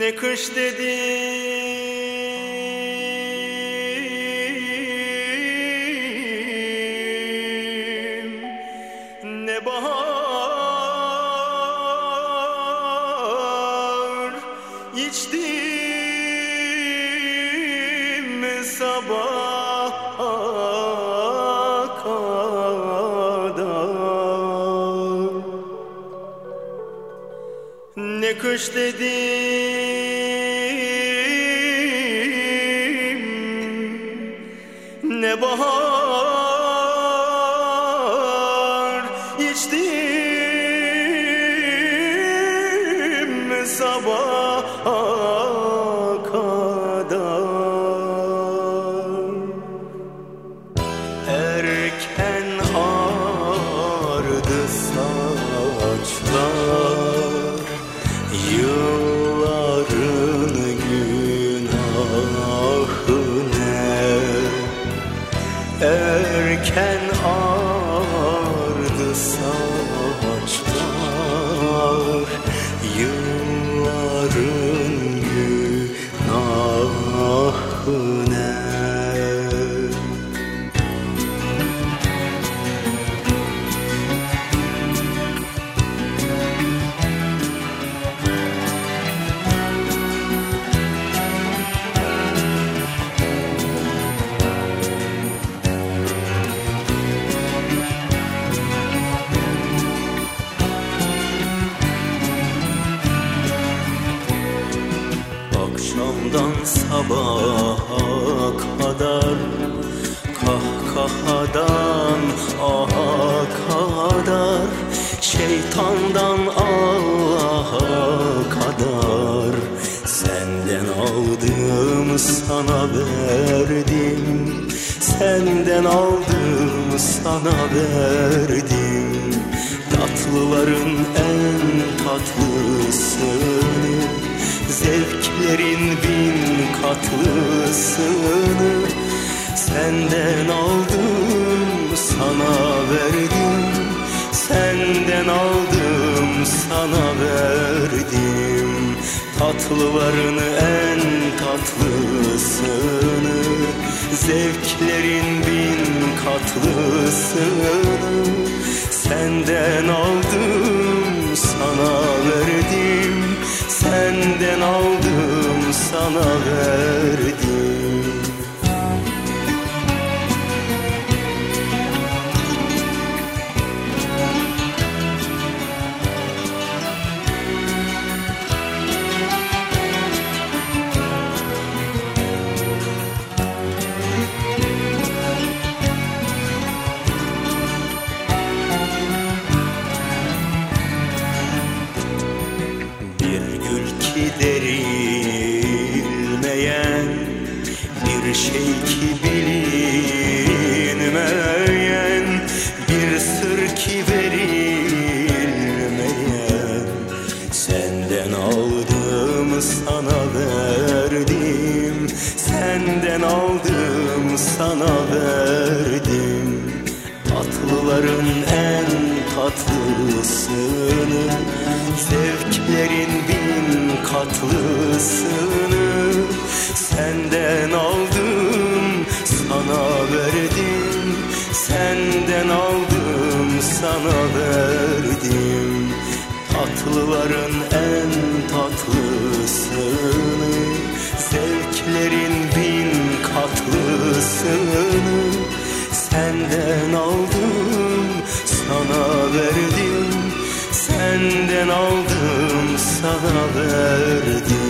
Ne kış dedim, ne bahar içtim sabaha kadar. Ne kış dedim, ne bahar içtim sabaha kadar. Erken ağardı saçlar, yılların günahı ne? Erken ağardı saçlar, yılların günahı ne? Akşamdan sabaha kadar, kahkahadan aha kadar, şeytandan Allah'a kadar, senden aldım sana verdim, senden aldım sana verdim. Tatlıların en tatlısını, zevklerin bin katlısını, senden aldım sana verdim, senden aldım sana verdim. Tatlıların en tatlısını, zevklerin bin katlısını, senden aldım sana verdim, senden aldım sana verdim. Derilmeyen bir şey ki bilinmeyen, bir sır ki verilmeyen, senden aldım sana verdim, senden aldım sana verdim. Tatlıların en tatlısını, zevklerin bin katlısını, senden aldım sana verdim, senden aldım sana verdim. Tatlıların en tatlısını, zevklerin bin katlısını, senden aldım sana verdim, senden aldım sana verdim.